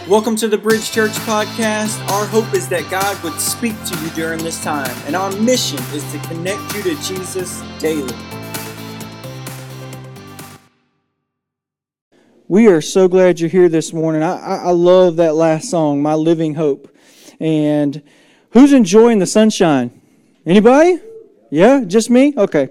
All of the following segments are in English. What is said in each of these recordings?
Welcome to the Bridge Church Podcast. Our hope is that God would speak to you during this time, and our mission is to connect you to Jesus daily. We are so glad you're here this morning. I love that last song, My Living Hope. And who's enjoying the sunshine? Anybody? Yeah, just me? Okay.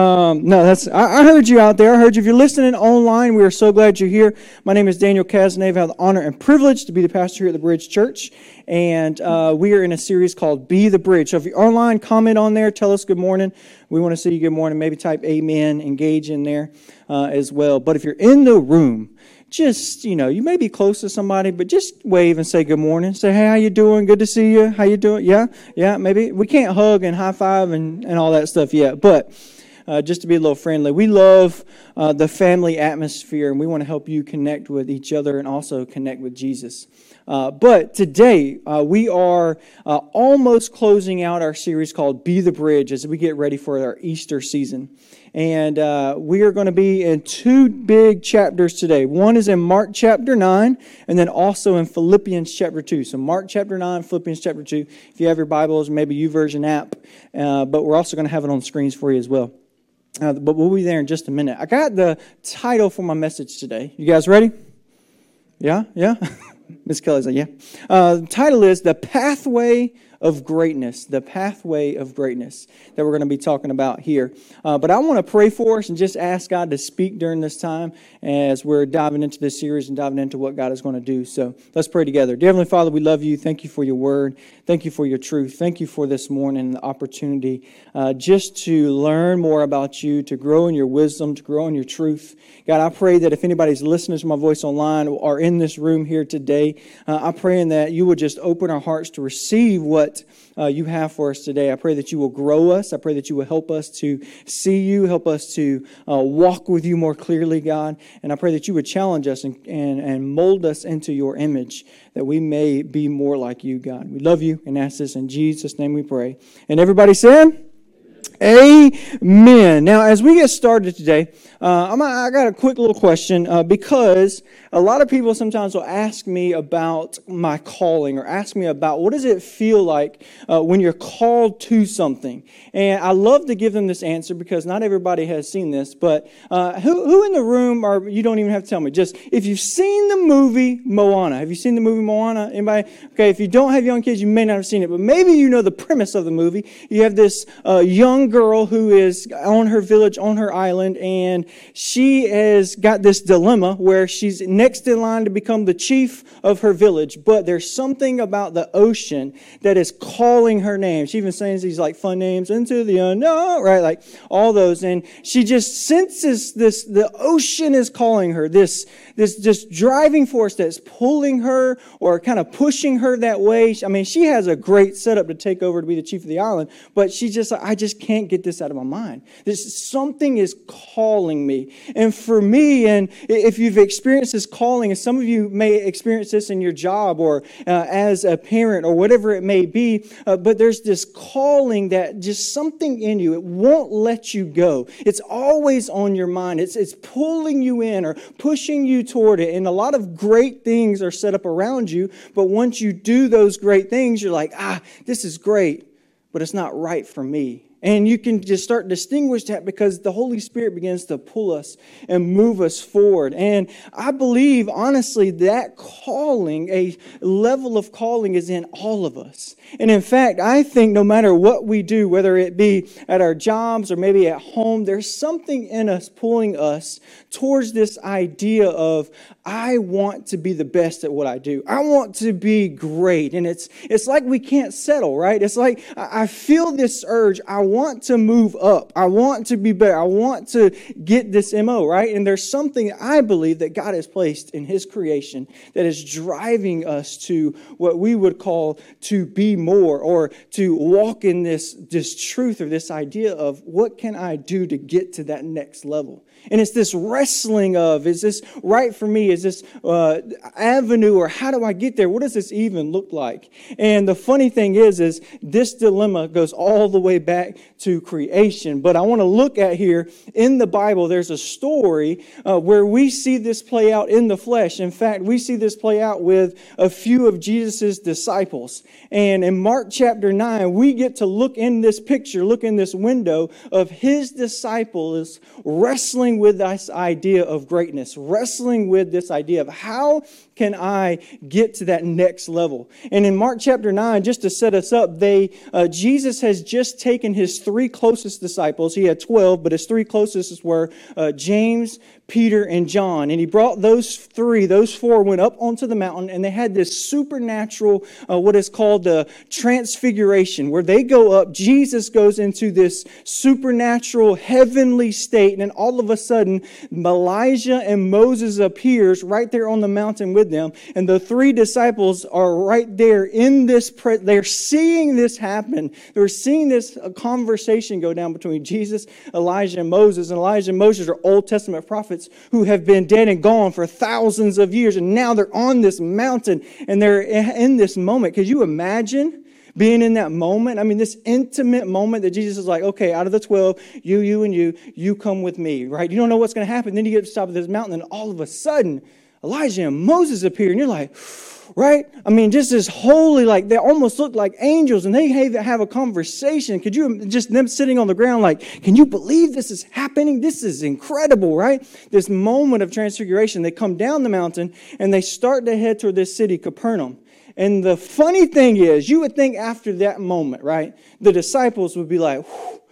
I heard you out there. I heard you. If you're listening online, we are so glad you're here. My name is Daniel Cazenave. I have the honor and privilege to be the pastor here at the Bridge Church. And we are in a series called Be the Bridge. So if you're online, comment on there. Tell us good morning. We want to see you good morning. Maybe type amen, engage in there as well. But if you're in the room, just, you may be close to somebody, but just wave and say good morning. Say, hey, how you doing? Good to see you. How you doing? Yeah, maybe. We can't hug and high five and all that stuff yet, but just to be a little friendly. We love the family atmosphere, and we want to help you connect with each other and also connect with Jesus. But today, we are almost closing out our series called Be the Bridge as we get ready for our Easter season. And we are going to be in two big chapters today. One is in Mark chapter 9, and then also in Philippians chapter 2. So Mark chapter 9, Philippians chapter 2. If you have your Bibles, maybe YouVersion app. But we're also going to have it on the screens for you as well. But we'll be there in just a minute. I got the title for my message today. You guys ready? Yeah? Miss Kelly's like, yeah. The title is The Pathway of Greatness. The Pathway of Greatness that we're going to be talking about here. But I want to pray for us and just ask God to speak during this time as we're diving into this series and diving into what God is going to do. So let's pray together. Dear Heavenly Father, we love you. Thank you for your word. Thank you for your truth. Thank you for this morning, the opportunity just to learn more about you, to grow in your wisdom, to grow in your truth. God, I pray that if anybody's listening to my voice online or in this room here today, I'm praying that you will just open our hearts to receive what you have for us today. I pray that you will grow us. I pray that you will help us to see you, help us to walk with you more clearly, God. And I pray that you would challenge us and mold us into your image, that we may be more like you, God. We love you and ask this in Jesus' name we pray. And everybody said, Amen. Now, as we get started today, I got a quick little question because a lot of people sometimes will ask me about my calling or ask me about what does it feel like when you're called to something. And I love to give them this answer because not everybody has seen this, but who in the room, or you don't even have to tell me, just if you've seen the movie Moana. Have you seen the movie Moana? Anybody? Okay, if you don't have young kids, you may not have seen it, but maybe you know the premise of the movie. You have this young girl who is on her village, on her island, and she has got this dilemma where she's next in line to become the chief of her village, but there's something about the ocean that is calling her name. She even sings these like fun names, Into the Unknown, right? Like all those, and she just senses this, the ocean is calling her, this just driving force that's pulling her or kind of pushing her that way. I mean, she has a great setup to take over to be the chief of the island, but she's just like, I just can't get this out of my mind. Something is calling me. And for me, and if you've experienced this calling, and some of you may experience this in your job or as a parent or whatever it may be, but there's this calling that just something in you, it won't let you go. It's always on your mind. It's pulling you in or pushing you toward it. And a lot of great things are set up around you, but once you do those great things, you're like, this is great, but it's not right for me. And you can just start to distinguish that because the Holy Spirit begins to pull us and move us forward. And I believe, honestly, that calling, a level of calling is in all of us. And in fact, I think no matter what we do, whether it be at our jobs or maybe at home, there's something in us pulling us towards this idea of, I want to be the best at what I do. I want to be great. And it's like we can't settle, right? It's like I feel this urge. I want to move up. I want to be better. I want to get this MO, right? And there's something I believe that God has placed in His creation that is driving us to what we would call to be more or to walk in this truth or this idea of what can I do to get to that next level. And it's this wrestling of, is this right for me? Is this avenue, or how do I get there? What does this even look like? And the funny thing is this dilemma goes all the way back to creation. But I want to look at here in the Bible, there's a story where we see this play out in the flesh. In fact, we see this play out with a few of Jesus' disciples. And in Mark chapter 9, we get to look in this picture, look in this window of his disciples wrestling with this idea of greatness, wrestling with this idea of how can I get to that next level. And in Mark chapter 9, just to set us up, Jesus has just taken his three closest disciples. He had 12, but his three closest were James, Peter, and John. And he brought those four went up onto the mountain, and they had this supernatural, what is called the transfiguration, where they go up, Jesus goes into this supernatural heavenly state, and then all of a sudden, Elijah and Moses appears right there on the mountain with them, and the three disciples are right there in this, they're seeing this happen. They're seeing this conversation go down between Jesus, Elijah, and Moses. And Elijah and Moses are Old Testament prophets who have been dead and gone for thousands of years, and now they're on this mountain, and they're in this moment. Could you imagine being in that moment? I mean, this intimate moment that Jesus is like, okay, out of the 12, you and you come with me, right? You don't know what's going to happen. Then you get to the top of this mountain, and all of a sudden, Elijah and Moses appear, and you're like, right? I mean, just this holy, like, they almost look like angels, and they have a conversation. Could you, just them sitting on the ground, like, can you believe this is happening? This is incredible, right? This moment of transfiguration. They come down the mountain, and they start to head toward this city, Capernaum. And the funny thing is, you would think after that moment, right, the disciples would be like,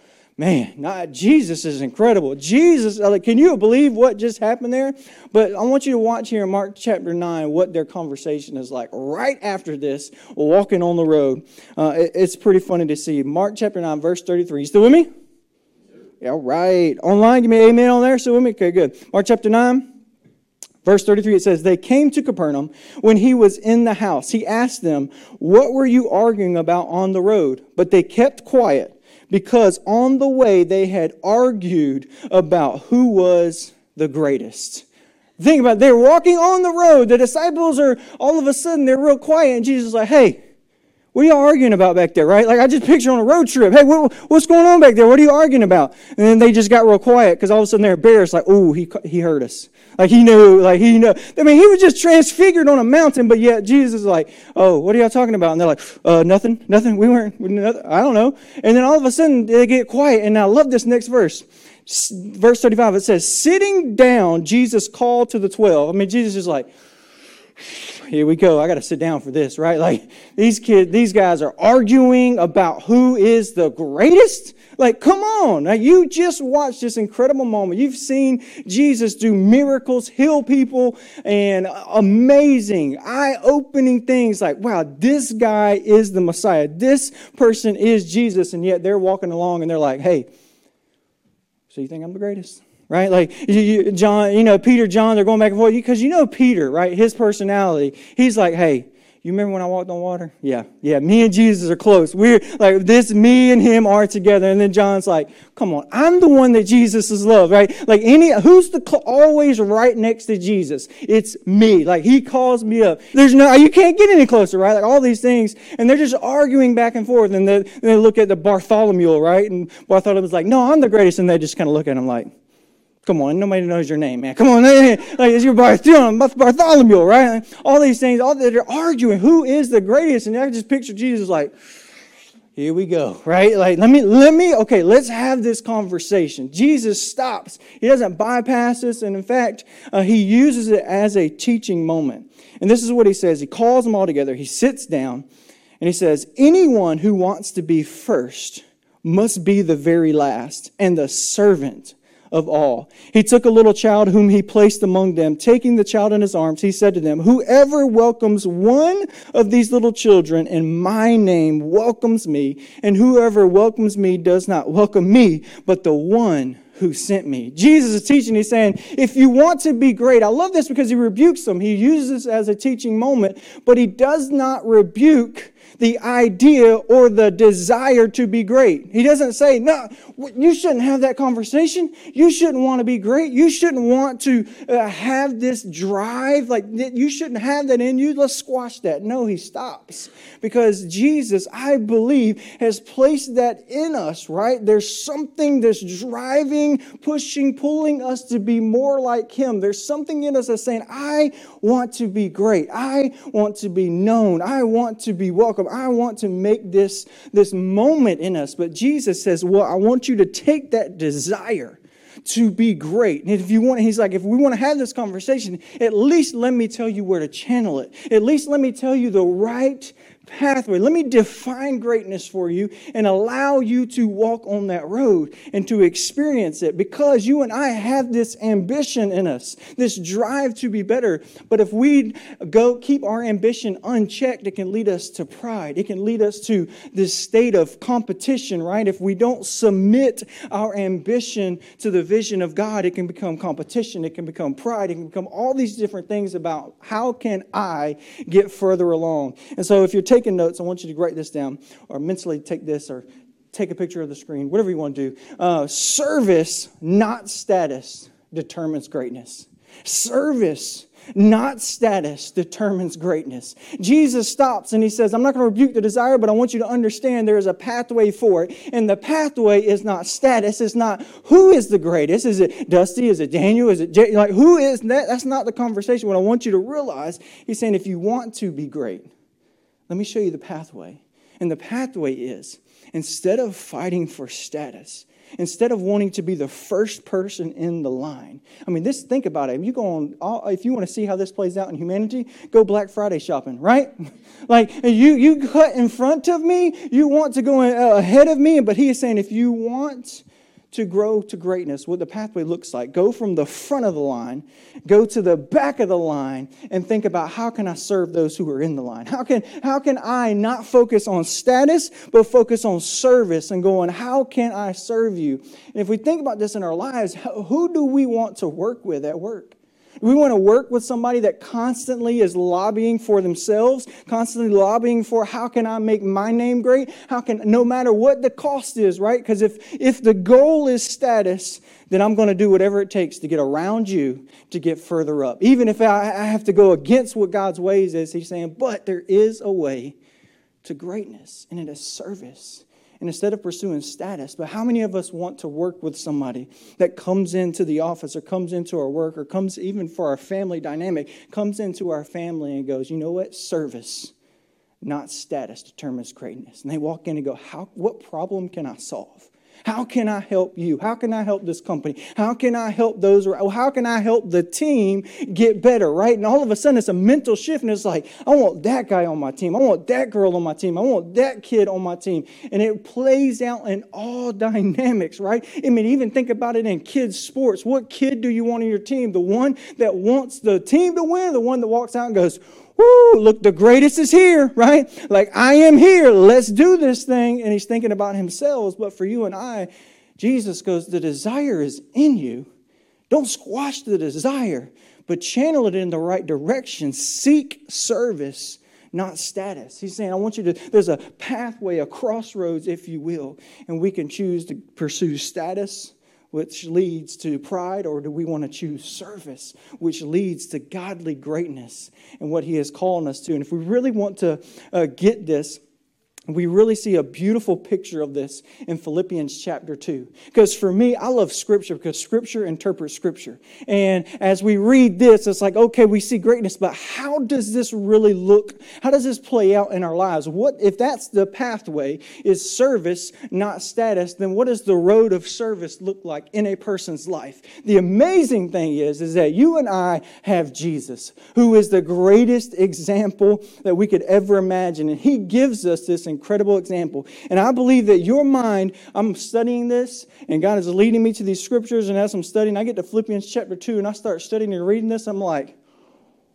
man, Jesus is incredible. Jesus, like, can you believe what just happened there? But I want you to watch here in Mark chapter 9 what their conversation is like right after this, walking on the road. It's pretty funny to see. Mark chapter 9, verse 33. You still with me? Yeah, all right. Online, give me an amen on there. Still with me? Okay, good. Mark chapter 9. Verse 33, it says, they came to Capernaum. When he was in the house, he asked them, what were you arguing about on the road? But they kept quiet, because on the way they had argued about who was the greatest. Think about it. They're walking on the road. The disciples are, all of a sudden, they're real quiet. And Jesus is like, hey, what are you arguing about back there, right? Like, I just picture on a road trip. Hey, what's going on back there? What are you arguing about? And then they just got real quiet, because all of a sudden they're embarrassed. Like, ooh, he heard us. Like, he knew. I mean, he was just transfigured on a mountain, but yet Jesus is like, oh, what are y'all talking about? And they're like, nothing. I don't know. And then all of a sudden they get quiet. And I love this next verse. Verse 35, it says, sitting down, Jesus called to the 12. I mean, Jesus is like, here we go. I got to sit down for this, right? Like, these guys are arguing about who is the greatest. Like, come on. Now, you just watched this incredible moment. You've seen Jesus do miracles, heal people, and amazing, eye-opening things like, wow, this guy is the Messiah. This person is Jesus. And yet they're walking along and they're like, hey, so you think I'm the greatest? Right? Like, John, Peter, John, they're going back and forth. Because Peter, right? His personality. He's like, hey, you remember when I walked on water? Yeah, me and Jesus are close. We're like this, me and him are together. And then John's like, come on, I'm the one that Jesus has loved, right? Like, who's always right next to Jesus? It's me. Like, he calls me up. You can't get any closer, right? Like, all these things. And they're just arguing back and forth. And they look at the Bartholomew, right? And Bartholomew's like, no, I'm the greatest. And they just kind of look at him like, come on, nobody knows your name, man. Come on, like, it's your Bartholomew, right? Like, all these things, they're arguing who is the greatest, and I just picture Jesus like, here we go, right? Like, let's have this conversation. Jesus stops. He doesn't bypass this, and in fact, he uses it as a teaching moment. And this is what he says. He calls them all together. He sits down, and he says, anyone who wants to be first must be the very last and the servant of all. He took a little child whom he placed among them. Taking the child in his arms, he said to them, whoever welcomes one of these little children in my name welcomes me, and whoever welcomes me does not welcome me, but the one who sent me. Jesus is teaching. He's saying, if you want to be great, I love this because he rebukes them. He uses this as a teaching moment, but he does not rebuke the idea or the desire to be great. He doesn't say, no, you shouldn't have that conversation. You shouldn't want to be great. You shouldn't want to have this drive. Like, you shouldn't have that in you. Let's squash that. No, he stops. Because Jesus, I believe, has placed that in us, right? There's something that's driving, pushing, pulling us to be more like him. There's something in us that's saying, I want to be great. I want to be known. I want to be welcome. I want to make this moment in us. But Jesus says, well, I want you to take that desire to be great. And if you want, he's like, if we want to have this conversation, at least let me tell you where to channel it. At least let me tell you the right pathway. Let me define greatness for you and allow you to walk on that road and to experience it, because you and I have this ambition in us, this drive to be better. But if we keep our ambition unchecked, it can lead us to pride. It can lead us to this state of competition, right? If we don't submit our ambition to the vision of God, it can become competition. It can become pride. It can become all these different things about how can I get further along. And so if you're taking notes, I want you to write this down or mentally take this or take a picture of the screen, whatever you want to do. Service, not status, determines greatness. Service, not status, determines greatness. Jesus stops and he says, I'm not going to rebuke the desire, but I want you to understand there is a pathway for it. And the pathway is not status. It's not who is the greatest. Is it Dusty? Is it Daniel? Is it Jay? Like, who is that? That's not the conversation. What I want you to realize, he's saying, if you want to be great, let me show you the pathway. And the pathway is, instead of fighting for status, instead of wanting to be the first person in the line. I mean, think about it. If you want to see how this plays out in humanity, go Black Friday shopping, right? Like, you cut in front of me, you want to go ahead of me, but he is saying, if you want to grow to greatness, what the pathway looks like, go from the front of the line, go to the back of the line, and think about, how can I serve those who are in the line? How can I not focus on status, but focus on service and going, how can I serve you? And if we think about this in our lives, who do we want to work with at work? We want to work with somebody that constantly is lobbying for themselves, constantly lobbying for, how can I make my name great? No matter what the cost is, right? Because if the goal is status, then I'm going to do whatever it takes to get around you to get further up. Even if I have to go against what God's ways is, he's saying, but there is a way to greatness, and it is service. And instead of pursuing status, but how many of us want to work with somebody that comes into the office or comes into our work or comes even for our family dynamic, comes into our family and goes, you know what? Service, not status, determines greatness. And they walk in and go, what problem can I solve? How can I help you? How can I help this company? How can I help those? How can I help the team get better, right? And all of a sudden, it's a mental shift, and it's like, I want that guy on my team. I want that girl on my team. I want that kid on my team. And it plays out in all dynamics, right? I mean, even think about it in kids' sports. What kid do you want on your team? The one that wants the team to win, the one that walks out and goes, woo, look, the greatest is here, right? Like, I am here. Let's do this thing. And he's thinking about himself. But for you and I, Jesus goes, the desire is in you. Don't squash the desire, but channel it in the right direction. Seek service, not status. He's saying, there's a pathway, a crossroads, if you will, and we can choose to pursue status, which leads to pride, or do we want to choose service, which leads to godly greatness and what he is calling us to? And if we really want to get this, we really see a beautiful picture of this in Philippians chapter 2. Because for me, I love Scripture because Scripture interprets Scripture. And as we read this, it's like, okay, we see greatness, but how does this really look? How does this play out in our lives? What if that's the pathway is service, not status, then what does the road of service look like in a person's life? The amazing thing is that you and I have Jesus, who is the greatest example that we could ever imagine. And he gives us this incredible example. And I believe that your mind, I'm studying this, and God is leading me to these scriptures, and as I'm studying, I get to Philippians chapter 2, and I start studying and reading this, I'm like,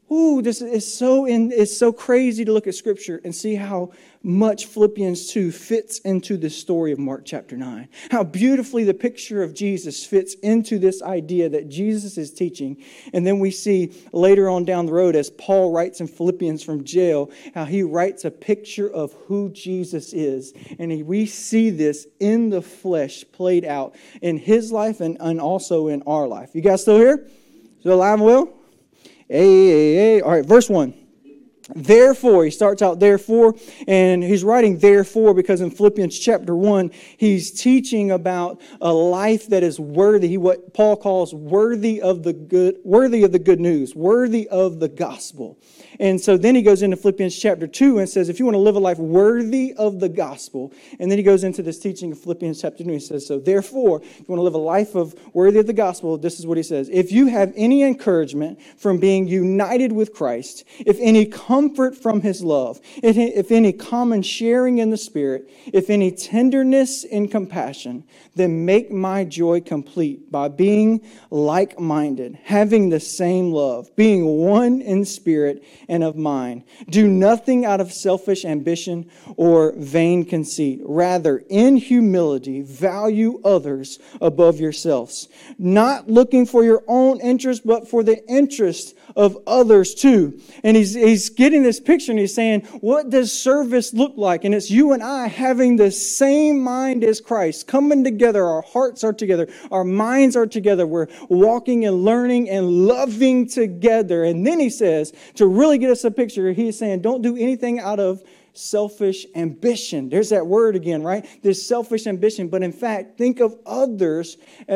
Ooh, it's so crazy to look at Scripture and see how much Philippians 2 fits into the story of Mark chapter 9. How beautifully the picture of Jesus fits into this idea that Jesus is teaching. And then we see later on down the road, as Paul writes in Philippians from jail, how he writes a picture of who Jesus is. And we see this in the flesh played out in his life and also in our life. You guys still here? Still alive and well? Hey. All right, verse 1. Therefore, he starts out therefore, and he's writing therefore because in Philippians chapter 1, he's teaching about a life that is worthy, what Paul calls worthy of the good news, worthy of the gospel. And so then he goes into Philippians chapter 2 and says, if you want to live a life worthy of the gospel, and then he goes into this teaching of Philippians chapter 2, he says, so therefore, if you want to live a life of worthy of the gospel, this is what he says, if you have any encouragement from being united with Christ, if any comfort from his love, if any common sharing in the Spirit, if any tenderness and compassion, then make my joy complete by being like-minded, having the same love, being one in spirit and of mind. Do nothing out of selfish ambition or vain conceit. Rather, in humility, value others above yourselves, not looking for your own interest, but for the interest of others too. And he's getting this picture and he's saying, what does service look like? And it's you and I having the same mind as Christ, coming together. Our hearts are together. Our minds are together. We're walking and learning and loving together. And then he says, to really get us a picture, he's saying, don't do anything out of selfish ambition. There's that word again, right? There's selfish ambition. But in fact, think of others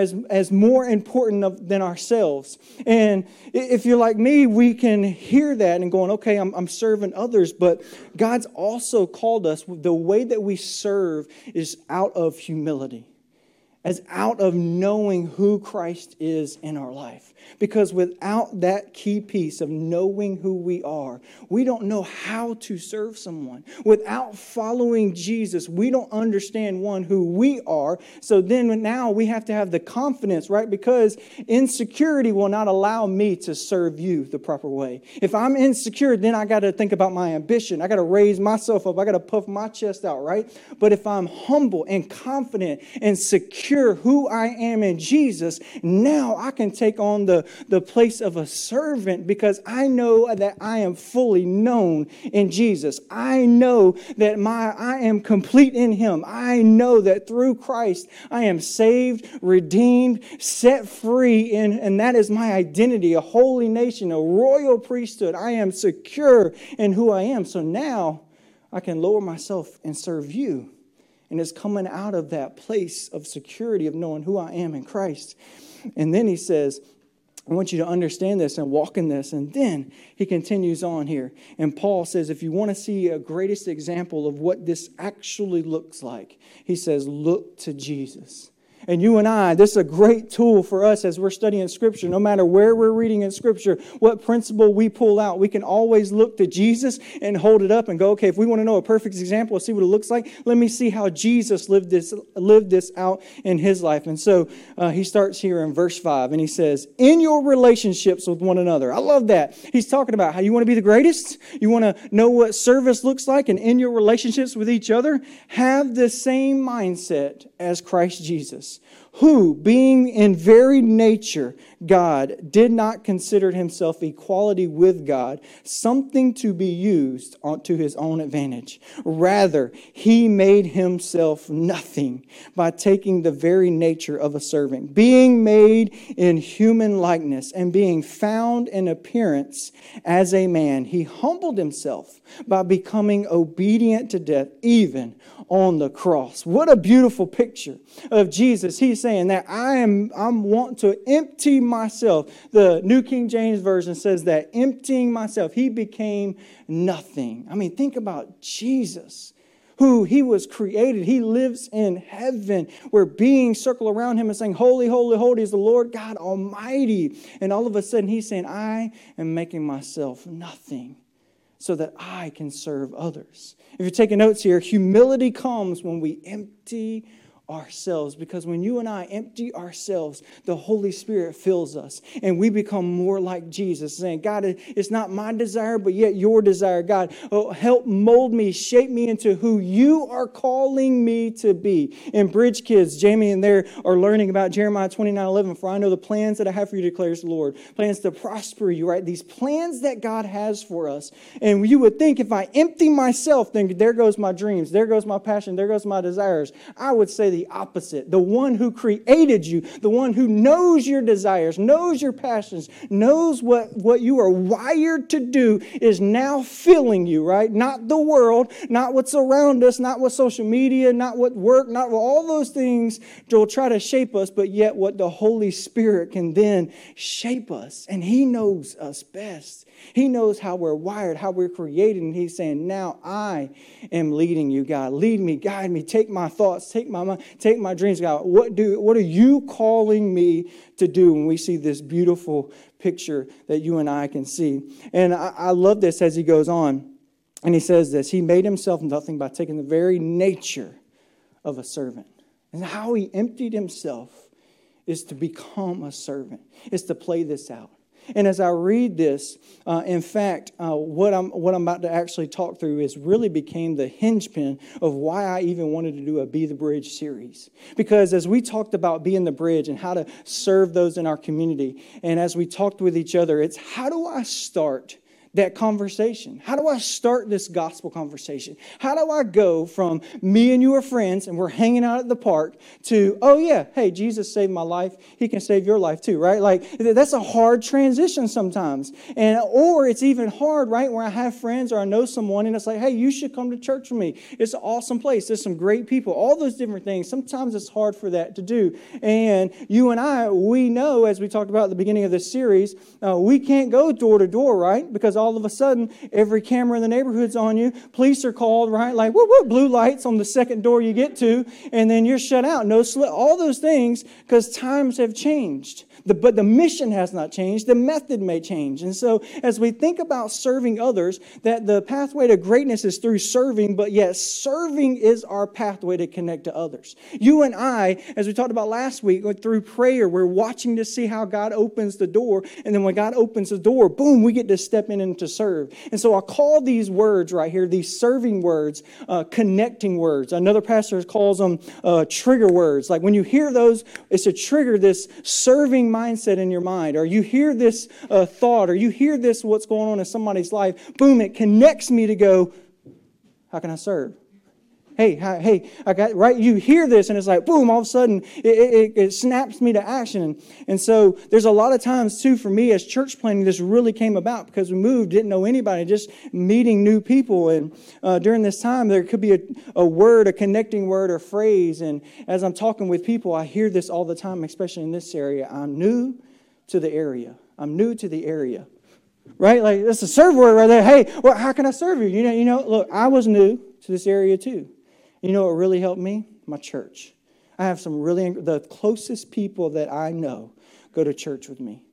as more important than ourselves. And if you're like me, we can hear that and going, okay, I'm serving others. But God's also called us, the way that we serve is out of humility, as out of knowing who Christ is in our life. Because without that key piece of knowing who we are, we don't know how to serve someone. Without following Jesus, we don't understand, one, who we are. So then now we have to have the confidence, right? Because insecurity will not allow me to serve you the proper way. If I'm insecure, then I got to think about my ambition. I got to raise myself up. I got to puff my chest out, right? But if I'm humble and confident and secure who I am in Jesus, now I can take on the place of a servant because I know that I am fully known in Jesus. I know that I am complete in Him. I know that through Christ I am saved, redeemed, set free, and that is my identity, a holy nation, a royal priesthood. I am secure in who I am. So now I can lower myself and serve you. And it's coming out of that place of security of knowing who I am in Christ. And then he says, I want you to understand this and walk in this. And then he continues on here. And Paul says, if you want to see a greatest example of what this actually looks like, he says, look to Jesus. And you and I, this is a great tool for us as we're studying Scripture. No matter where we're reading in Scripture, what principle we pull out, we can always look to Jesus and hold it up and go, okay, if we want to know a perfect example, see what it looks like, let me see how Jesus lived this out in His life. And so he starts here in verse 5, and he says, in your relationships with one another. I love that. He's talking about how you want to be the greatest, you want to know what service looks like, and in your relationships with each other, have the same mindset as Christ Jesus, who, being in very nature God, did not consider Himself equality with God something to be used to His own advantage. Rather, He made Himself nothing by taking the very nature of a servant, being made in human likeness and being found in appearance as a man. He humbled Himself by becoming obedient to death, even on the cross. What a beautiful picture of Jesus. He's saying that I want to empty myself. The New King James Version says that emptying myself, He became nothing. I mean, think about Jesus, who He was created. He lives in heaven where beings circle around Him and saying, holy, holy, holy is the Lord God Almighty. And all of a sudden He's saying, I am making myself nothing so that I can serve others. If you're taking notes here, humility comes when we empty ourselves, because when you and I empty ourselves, the Holy Spirit fills us and we become more like Jesus, saying, God, it's not my desire, but yet your desire. God, help mold me, shape me into who you are calling me to be. And Bridge Kids, Jamie and there are learning about Jeremiah 29:11. For I know the plans that I have for you, declares the Lord. Plans to prosper you, right? These plans that God has for us. And you would think if I empty myself, then there goes my dreams, there goes my passion, there goes my desires. I would say the opposite. The one who created you, the one who knows your desires, knows your passions, knows what you are wired to do, is now filling you, right? Not the world, not what's around us, not what social media, not what work, not what all those things will try to shape us, but yet what the Holy Spirit can then shape us. And He knows us best. He knows how we're wired, how we're created. And He's saying, now I am leading you, God. Lead me, guide me, take my thoughts, take my mind, take my dreams, God. What are you calling me to do? And we see this beautiful picture that you and I can see. And I love this as he goes on. And he says this, He made Himself nothing by taking the very nature of a servant. And how He emptied Himself is to become a servant, is to play this out. And as I read this, in fact, what I'm about to actually talk through is really became the hinge pin of why I even wanted to do a Be the Bridge series. Because as we talked about being the bridge and how to serve those in our community, and as we talked with each other, it's how do I start that conversation? How do I start this gospel conversation? How do I go from me and you are friends and we're hanging out at the park to, oh yeah, hey, Jesus saved my life. He can save your life too, right? Like that's a hard transition sometimes. Or it's even hard, right? Where I have friends or I know someone and it's like, hey, you should come to church with me. It's an awesome place. There's some great people, all those different things. Sometimes it's hard for that to do. And you and I, we know, as we talked about at the beginning of this series, we can't go door to door, right? Because all of a sudden, every camera in the neighborhood's on you. Police are called, right? Like, whoop, whoop, blue lights on the second door you get to, and then you're shut out. No slip, all those things, because times have changed. But the mission has not changed. The method may change. And so as we think about serving others, that the pathway to greatness is through serving, but yet serving is our pathway to connect to others. You and I, as we talked about last week, through prayer, we're watching to see how God opens the door. And then when God opens the door, boom, we get to step in and to serve. And so I call these words right here, these serving words, connecting words. Another pastor calls them trigger words. Like when you hear those, it's to trigger this serving mindset in your mind, or you hear this thought, or you hear this, what's going on in somebody's life, boom, it connects me to go, how can I serve? Hey, I got, right? You hear this and it's like, boom, all of a sudden it snaps me to action. And so there's a lot of times too, for me as church planning, this really came about because we moved, didn't know anybody, just meeting new people. And during this time, there could be a word, a connecting word or phrase. And as I'm talking with people, I hear this all the time, especially in this area. I'm new to the area. I'm new to the area. Right? Like that's a serve word right there. Hey, well, how can I serve you? You know, look, I was new to this area too. You know what really helped me? My church. I have the closest people that I know go to church with me.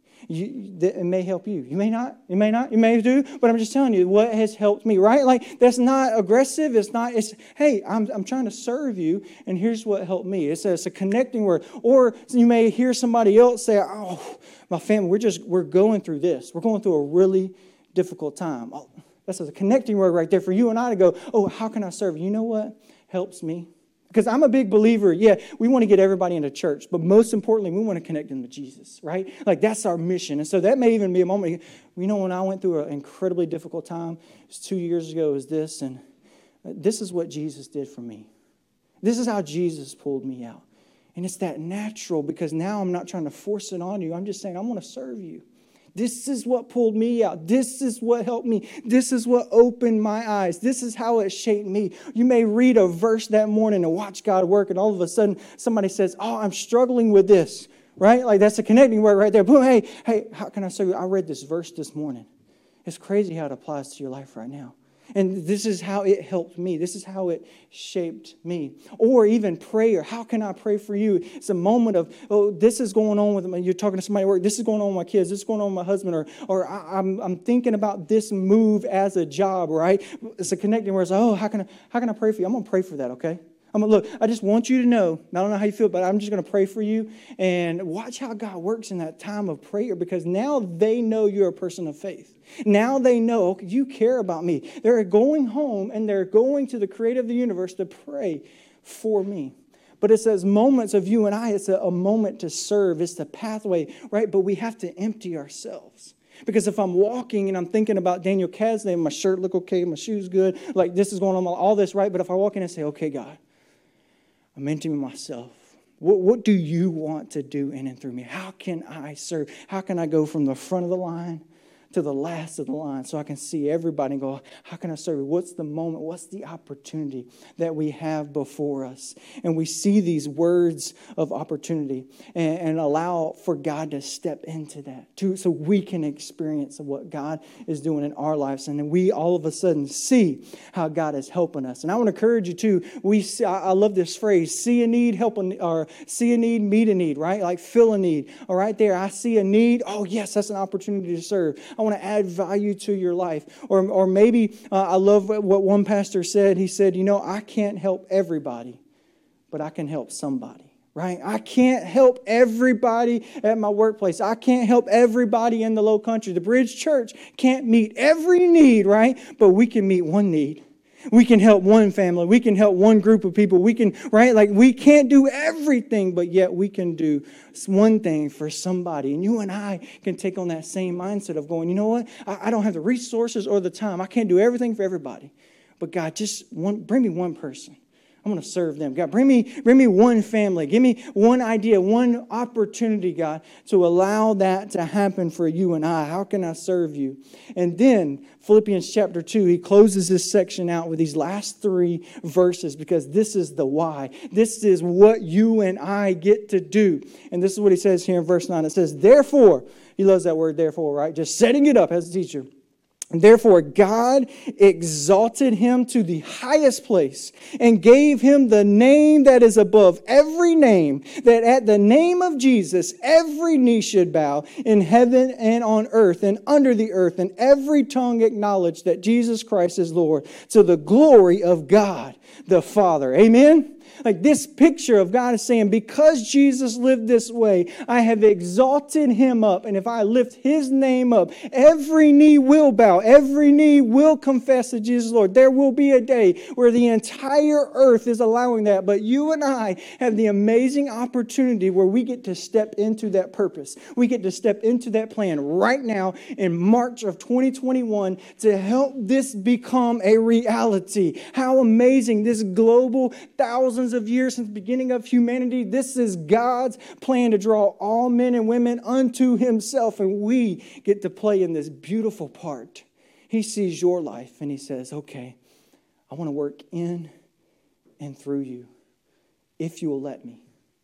It may help you. You may not. You may do. But I'm just telling you what has helped me, right? Like that's not aggressive. It's hey, I'm trying to serve you, and here's what helped me. It's a connecting word. Or you may hear somebody else say, oh, my family, we're going through this. We're going through a really difficult time. Oh, that's a connecting word right there for you and I to go, oh, how can I serve you? You know what helps me? Because I'm a big believer, yeah, we want to get everybody into church, but most importantly, we want to connect them to Jesus, right? Like that's our mission. And so that may even be a moment, you know, when I went through an incredibly difficult time, it was 2 years ago, it was this, and this is what Jesus did for me. This is how Jesus pulled me out. And it's that natural, because now I'm not trying to force it on you. I'm just saying, I want to serve you. This is what pulled me out. This is what helped me. This is what opened my eyes. This is how it shaped me. You may read a verse that morning and watch God work, and all of a sudden somebody says, oh, I'm struggling with this, right? Like that's a connecting word right there. Boom, hey, how can I serve you? I read this verse this morning. It's crazy how it applies to your life right now. And this is how it helped me. This is how it shaped me. Or even prayer. How can I pray for you? It's a moment of, oh, this is going on with me. You're talking to somebody at work. This is going on with my kids. This is going on with my husband. Or I'm thinking about this move as a job, right? It's a connecting where it's, oh, how can I pray for you? I'm going to pray for that, okay? I'm Look, I just want you to know, I don't know how you feel, but I'm just going to pray for you. And watch how God works in that time of prayer, because now they know you're a person of faith. Now they know, okay, you care about me. They're going home and they're going to the creator of the universe to pray for me. But it says moments of you and I, it's a moment to serve. It's the pathway, right? But we have to empty ourselves. Because if I'm walking and I'm thinking about Daniel Kasdan, my shirt look okay, my shoes good, like this is going on, all this, right? But if I walk in and say, okay, God, I'm emptying myself. What do you want to do in and through me? How can I serve? How can I go from the front of the line to the last of the line so I can see everybody and go, how can I serve you? What's the moment? What's the opportunity that we have before us? And we see these words of opportunity and allow for God to step into that so we can experience what God is doing in our lives. And then we all of a sudden see how God is helping us. And I want to encourage you too. I love this phrase, see a need, help or see a need, meet a need, right? Like fill a need. All right there, I see a need. Oh yes, that's an opportunity to serve. I want to add value to your life. Or maybe I love what one pastor said. He said, I can't help everybody, but I can help somebody, right? I can't help everybody at my workplace. I can't help everybody in the Low Country. The Bridge Church can't meet every need, right? But we can meet one need. We can help one family. We can help one group of people. We can, right? Like we can't do everything, but yet we can do one thing for somebody. And you and I can take on that same mindset of going, you know what? I don't have the resources or the time. I can't do everything for everybody. But God, bring me one person. I'm going to serve them. God, bring me one family. Give me one idea, one opportunity, God, to allow that to happen for you and I. How can I serve you? And then Philippians chapter 2, he closes this section out with these last 3 verses because this is the why. This is what you and I get to do. And this is what he says here in verse 9. It says, therefore, he loves that word, therefore, right? Just setting it up as a teacher. And therefore, God exalted him to the highest place and gave him the name that is above every name, that at the name of Jesus, every knee should bow in heaven and on earth and under the earth, and every tongue acknowledge that Jesus Christ is Lord, to the glory of God the Father. Amen? Like this picture of God is saying, because Jesus lived this way, I have exalted him up. And if I lift his name up, every knee will bow. Every knee will confess that Jesus is Lord. There will be a day where the entire earth is allowing that. But you and I have the amazing opportunity where we get to step into that purpose. We get to step into that plan right now in March of 2021 to help this become a reality. How amazing this global thousands of years since the beginning of humanity. This is God's plan to draw all men and women unto himself. And we get to play in this beautiful part. He sees your life and he says, okay, I want to work in and through you. If you will let me.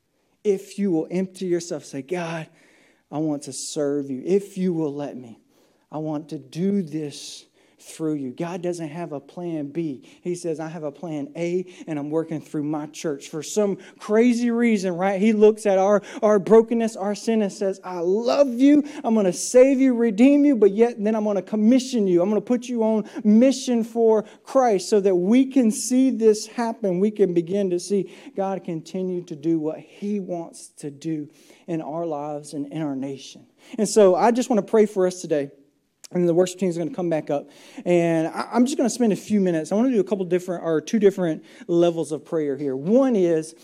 If you will empty yourself, say, God, I want to serve you. If you will let me, I want to do this through you. God doesn't have a plan B. He says, I have a plan A, and I'm working through my church. For some crazy reason, right? He looks at our brokenness, our sin, and says, I love you. I'm going to save you, redeem you, but yet then I'm going to commission you. I'm going to put you on mission for Christ so that we can see this happen. We can begin to see God continue to do what he wants to do in our lives and in our nation. And so I just want to pray for us today. And the worship team is going to come back up. And I'm just going to spend a few minutes. I want to do two different levels of prayer here. One is,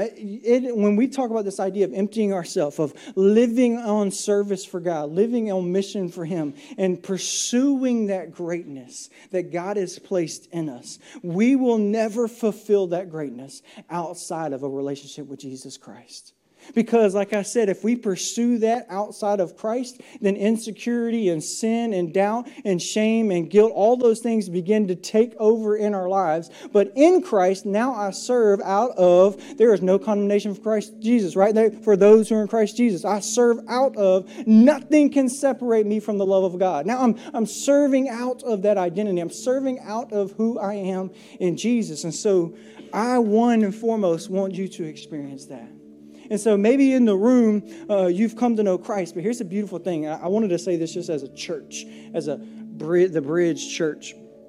when we talk about this idea of emptying ourselves, of living on service for God, living on mission for him, and pursuing that greatness that God has placed in us, we will never fulfill that greatness outside of a relationship with Jesus Christ. Because, like I said, if we pursue that outside of Christ, then insecurity and sin and doubt and shame and guilt, all those things begin to take over in our lives. But in Christ, now I serve out of, there is no condemnation for Christ Jesus, right? For those who are in Christ Jesus. I serve out of, nothing can separate me from the love of God. Now I'm serving out of that identity. I'm serving out of who I am in Jesus. And so I, one and foremost, want you to experience that. And so maybe in the room, you've come to know Christ. But here's the beautiful thing. I wanted to say this just as a church, as the Bridge Church.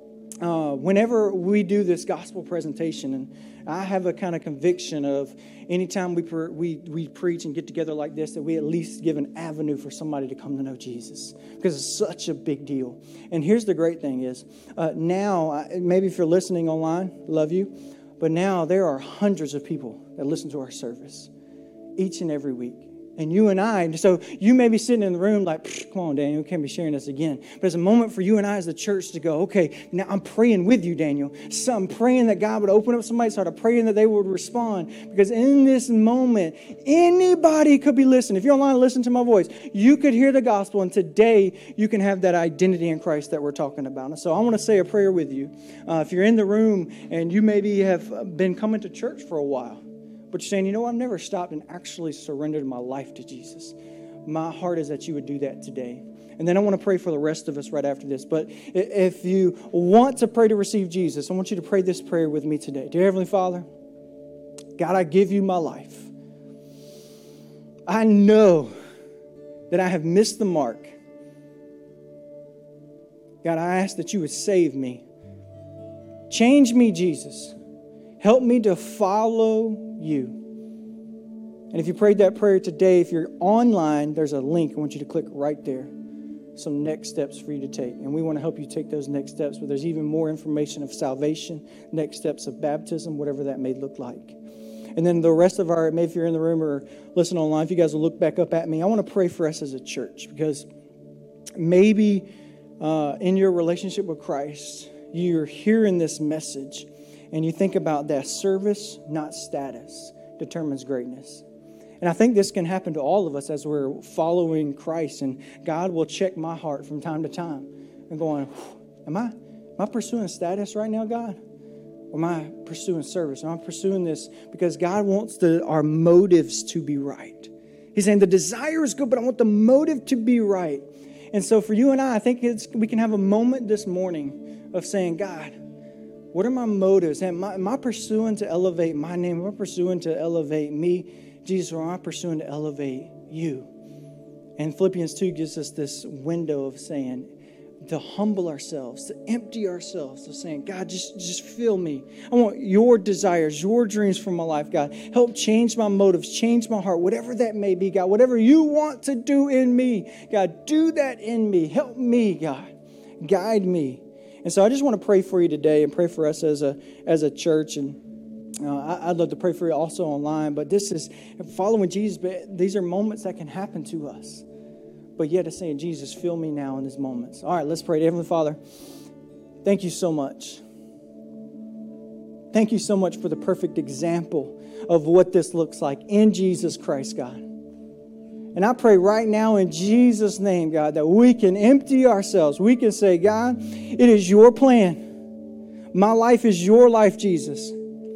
whenever we do this gospel presentation, and I have a kind of conviction of anytime we preach and get together like this, that we at least give an avenue for somebody to come to know Jesus, because it's such a big deal. And here's the great thing is, now, maybe if you're listening online, love you, but now there are hundreds of people that listen to our service each and every week. And you and I, so you may be sitting in the room like, come on, Daniel, we can't be sharing this again. But it's a moment for you and I as the church to go, okay, now I'm praying with you, Daniel. So I'm praying that God would open up somebody's heart. I'm praying that they would respond. Because in this moment, anybody could be listening. If you're online, listen to my voice. You could hear the gospel, and today you can have that identity in Christ that we're talking about. And so I want to say a prayer with you. If you're in the room and you maybe have been coming to church for a while, but you're saying, I've never stopped and actually surrendered my life to Jesus. My heart is that you would do that today. And then I want to pray for the rest of us right after this. But if you want to pray to receive Jesus, I want you to pray this prayer with me today. Dear Heavenly Father, God, I give you my life. I know that I have missed the mark. God, I ask that you would save me. Change me, Jesus. Help me to follow you. And if you prayed that prayer today, if you're online, there's a link. I want you to click right there. Some next steps for you to take. And we want to help you take those next steps. But there's even more information of salvation, next steps of baptism, whatever that may look like. And then the rest of maybe if you're in the room or listen online, if you guys will look back up at me, I want to pray for us as a church. Because maybe in your relationship with Christ, you're hearing this message. And you think about that service, not status, determines greatness. And I think this can happen to all of us as we're following Christ. And God will check my heart from time to time and going, am I pursuing status right now, God? Or am I pursuing service? Am I pursuing this? Because God wants our motives to be right. He's saying the desire is good, but I want the motive to be right. And so for you and I think we can have a moment this morning of saying, God, what are my motives? Am I pursuing to elevate my name? Am I pursuing to elevate me, Jesus, or am I pursuing to elevate you? And Philippians 2 gives us this window of saying, to humble ourselves, to empty ourselves, to saying, God, just fill me. I want your desires, your dreams for my life, God. Help change my motives, change my heart, whatever that may be, God. Whatever you want to do in me, God, do that in me. Help me, God. Guide me. And so I just want to pray for you today and pray for us as a church. And I'd love to pray for you also online. But this is following Jesus. But these are moments that can happen to us. But yet it's saying, Jesus, fill me now in these moments. All right, let's pray. Heavenly Father, thank you so much. Thank you so much for the perfect example of what this looks like in Jesus Christ, God. And I pray right now in Jesus' name, God, that we can empty ourselves. We can say, God, it is your plan. My life is your life, Jesus.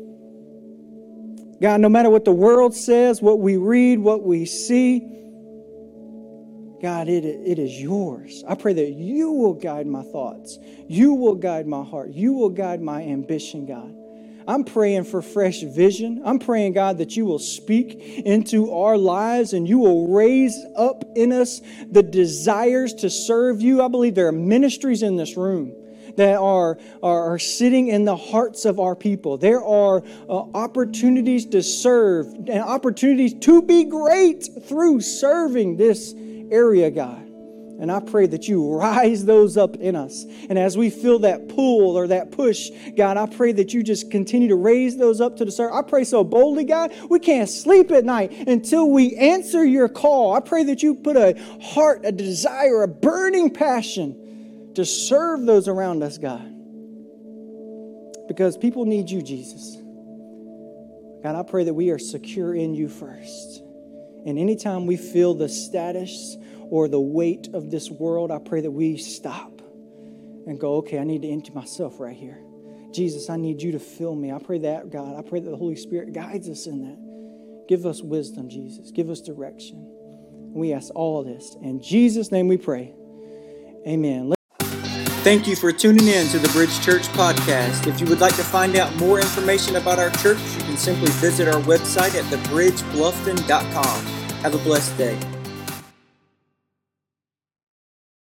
God, no matter what the world says, what we read, what we see, God, it is yours. I pray that you will guide my thoughts. You will guide my heart. You will guide my ambition, God. I'm praying for fresh vision. I'm praying, God, that you will speak into our lives and you will raise up in us the desires to serve you. I believe there are ministries in this room that are sitting in the hearts of our people. There are opportunities to serve and opportunities to be great through serving this area, God. And I pray that you rise those up in us. And as we feel that pull or that push, God, I pray that you just continue to raise those up to the surface. I pray so boldly, God, we can't sleep at night until we answer your call. I pray that you put a heart, a desire, a burning passion to serve those around us, God. Because people need you, Jesus. God, I pray that we are secure in you first. And anytime we feel the status or the weight of this world, I pray that we stop and go, okay, I need to empty myself right here. Jesus, I need you to fill me. I pray that, God, I pray that the Holy Spirit guides us in that. Give us wisdom, Jesus. Give us direction. We ask all this. In Jesus' name we pray. Amen. Thank you for tuning in to the Bridge Church podcast. If you would like to find out more information about our church, you can simply visit our website at thebridgebluffton.com. Have a blessed day.